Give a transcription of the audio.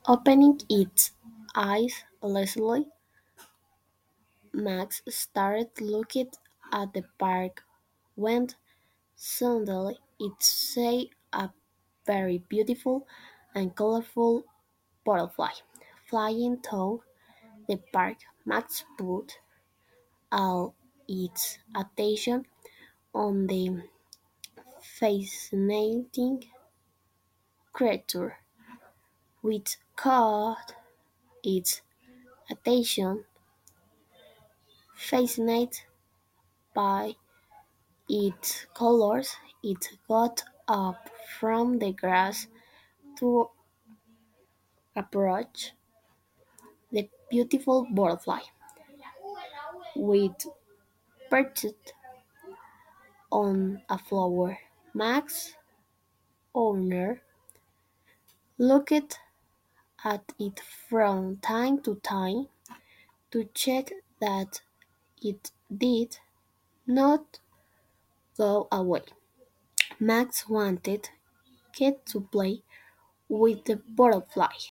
Opening its eyes lazily, Max started looking at the park when suddenly it saw a very beautiful and colorful butterfly flying through the park. Max put all its attention on the fascinating creature, which caught its attention, fascinated by its colors. It got up from the grass to approach the beautiful butterfly, which perched on a flower. Max Owner looked at it from time to time to check that it did not go away. Max wanted Kate to play with the butterfly.